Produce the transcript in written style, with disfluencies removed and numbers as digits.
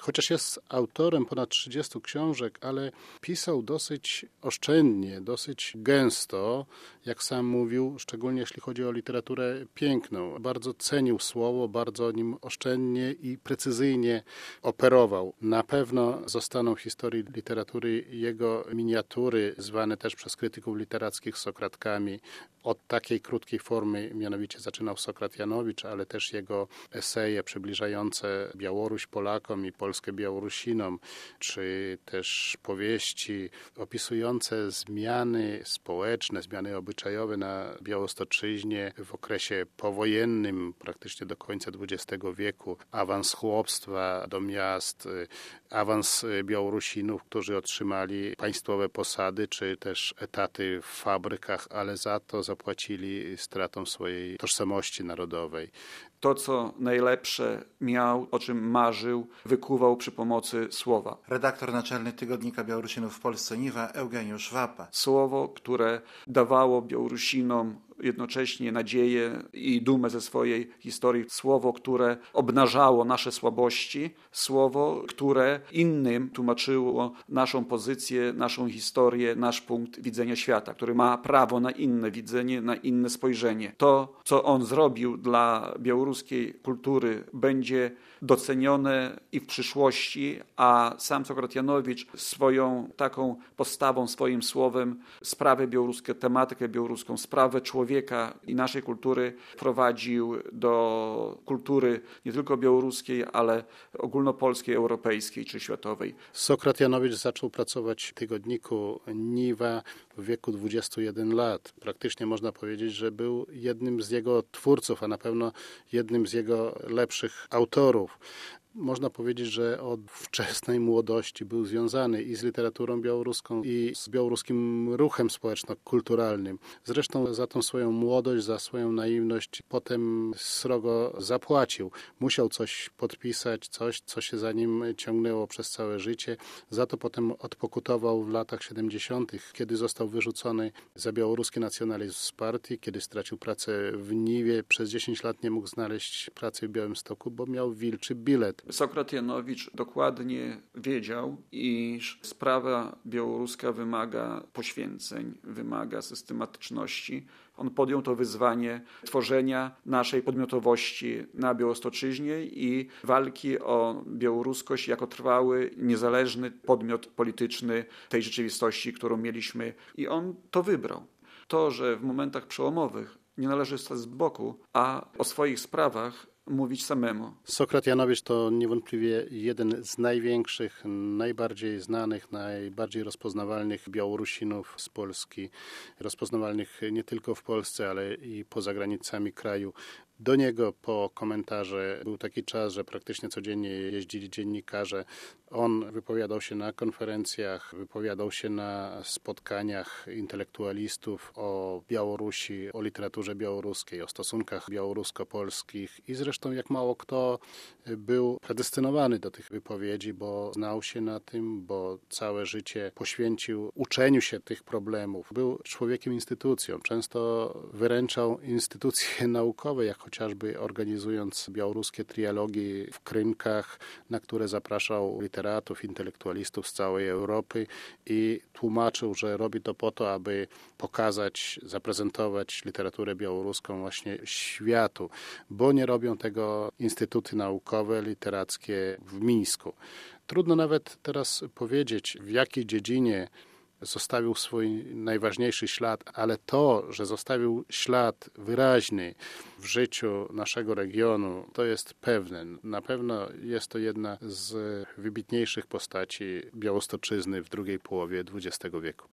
chociaż jest autorem ponad 30 książek, ale pisał dosyć oszczędnie, dosyć gęsto, jak sam mówił, szczególnie jeśli chodzi o literaturę piękną. Bardzo cenił słowo, bardzo nim oszczędnie i precyzyjnie operował. Na pewno zostaną w historii literatury jego miniatury, zwane też przez krytyków literackich Sokratkami. Od takiej krótkiej formy mianowicie zaczynał Sokrat Janowicz, ale też jego eseje przybliżające Białoruś Polakom i Polskę Białorusinom, czy też powieści opisujące zmiany społeczne, zmiany obyczajowe na Białostoczyźnie w okresie powojennym, praktycznie do końca XX wieku, awans chłopstwa do miast, awans Białorusinów, którzy otrzymali państwowe posady, czy też etaty w fabrykach, ale za to zapłacili stratą swojej tożsamości narodowej. To, co najlepsze miał, o czym marzył, wykuwał przy pomocy słowa. Redaktor naczelny Tygodnika Białorusinów w Polsce Niwa Eugeniusz Wapa. Słowo, które dawało Białorusinom jednocześnie nadzieję i dumę ze swojej historii. Słowo, które obnażało nasze słabości. Słowo, które innym tłumaczyło naszą pozycję, naszą historię, nasz punkt widzenia świata, który ma prawo na inne widzenie, na inne spojrzenie. To, co on zrobił dla białoruskiej kultury, będzie docenione i w przyszłości, a sam Sokrat Janowicz swoją taką postawą, swoim słowem sprawę białoruską, tematykę białoruską, sprawę człowieka i naszej kultury prowadził do kultury nie tylko białoruskiej, ale ogólnopolskiej, europejskiej czy światowej. Sokrat Janowicz zaczął pracować w tygodniku Niwa w wieku 21 lat. Praktycznie można powiedzieć, że był jednym z jego twórców, a na pewno jednym z jego lepszych autorów. Można powiedzieć, że od wczesnej młodości był związany i z literaturą białoruską, i z białoruskim ruchem społeczno-kulturalnym. Zresztą za tą swoją młodość, za swoją naiwność potem srogo zapłacił. Musiał coś podpisać, coś, co się za nim ciągnęło przez całe życie. Za to potem odpokutował w latach 70., kiedy został wyrzucony za białoruski nacjonalizm z partii, kiedy stracił pracę w Niwie. Przez 10 lat nie mógł znaleźć pracy w Białymstoku, bo miał wilczy bilet. Sokrat Janowicz dokładnie wiedział, iż sprawa białoruska wymaga poświęceń, wymaga systematyczności. On podjął to wyzwanie tworzenia naszej podmiotowości na Białostoczyźnie i walki o białoruskość jako trwały, niezależny podmiot polityczny tej rzeczywistości, którą mieliśmy. I on to wybrał. To, że w momentach przełomowych nie należy stać z boku, a o swoich sprawach mówić samemu. Sokrat Janowicz to niewątpliwie jeden z największych, najbardziej znanych, najbardziej rozpoznawalnych Białorusinów z Polski. Rozpoznawalnych nie tylko w Polsce, ale i poza granicami kraju. Do niego po komentarze był taki czas, że praktycznie codziennie jeździli dziennikarze. On wypowiadał się na konferencjach, wypowiadał się na spotkaniach intelektualistów o Białorusi, o literaturze białoruskiej, o stosunkach białorusko-polskich i zresztą jak mało kto był predestynowany do tych wypowiedzi, bo znał się na tym, bo całe życie poświęcił uczeniu się tych problemów. Był człowiekiem instytucją, często wyręczał instytucje naukowe, jak chociażby organizując białoruskie trialogi w Krynkach, na które zapraszał literatów, intelektualistów z całej Europy i tłumaczył, że robi to po to, aby pokazać, zaprezentować literaturę białoruską właśnie światu, bo nie robią tego instytuty naukowe, literackie w Mińsku. Trudno nawet teraz powiedzieć, w jakiej dziedzinie zostawił swój najważniejszy ślad, ale to, że zostawił ślad wyraźny w życiu naszego regionu, to jest pewne. Na pewno jest to jedna z wybitniejszych postaci Białostoczyzny w drugiej połowie XX wieku.